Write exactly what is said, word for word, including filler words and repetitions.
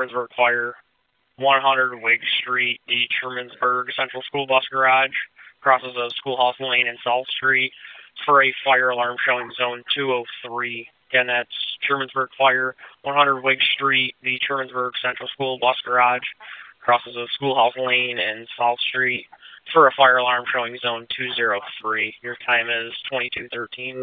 Trumansburg Fire, one hundred Wig Street, the Trumansburg Central School Bus Garage, crosses of Schoolhouse Lane and South Street, for a fire alarm showing zone two oh three. Again, that's Trumansburg Fire, one hundred Wig Street, the Trumansburg Central School Bus Garage, crosses of Schoolhouse Lane and South Street, for a fire alarm showing zone two oh three. Your time is twenty-two thirteen.